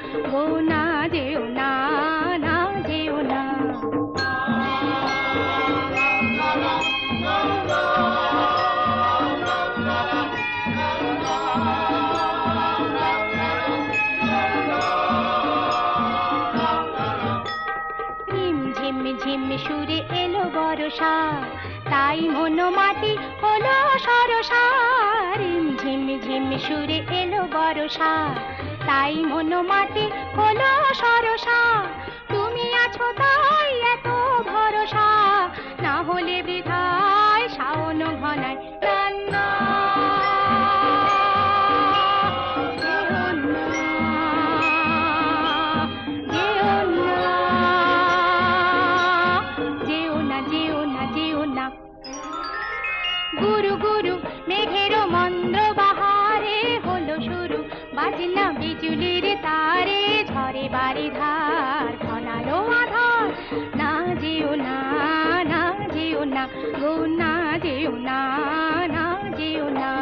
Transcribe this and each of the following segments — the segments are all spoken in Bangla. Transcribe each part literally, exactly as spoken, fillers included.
গো না যেও না, না যেও না। ঝিম ঝিম সুরে এলো বর্ষা, তাই মন মাটি হলো সরসা। রিম ঝিম ঝিম সুরে এলো বর্ষা, তাই মন মাটি হলো সরসা। তুমি আছো তাই এত ভরসা, না হলে বৃথায় শাওন ঘনায় কান্না। গুরু গুরু মেঘের মন্দ্র বাহারে হলো শুরু, বাজনা বিজুলির তারে ঝরে বাড়ি ধার ঘনালো আধার। না যেও না, না যেও না, গো না যেও না, না যেও না।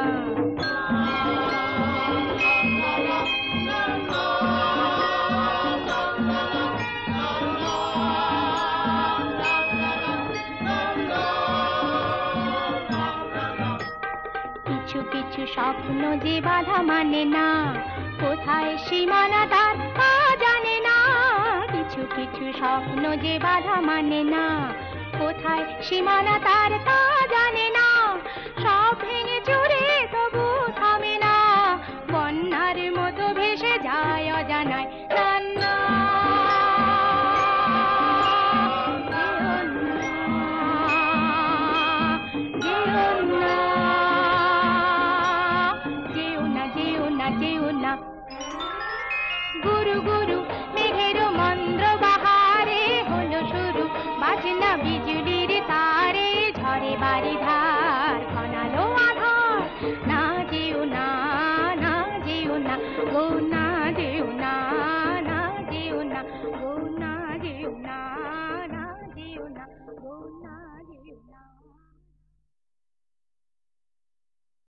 কিছু কিছু স্বপ্ন যে বাধা মানে না, কোথায় সীমানা তার তা জানে না। কিছু কিছু স্বপ্ন যে বাধা মানে না, কোথায় সীমানা তার তা জানে না। সব ভেঙে চুরে তবু থামে না, বন্যার মতো ভেসে যায় অজানায় কান্না। গুরু গুরু মেঘের মন্দ্র বাহারে হলো শুরু, বাজনা বিজুলির তারে ঝরে বাড়ি ধার ঘনালো আধার। না যেও না, না যেও না, গো না যেও না, না যেও না, গো না যেও না, না যেও না, গো না যেও না।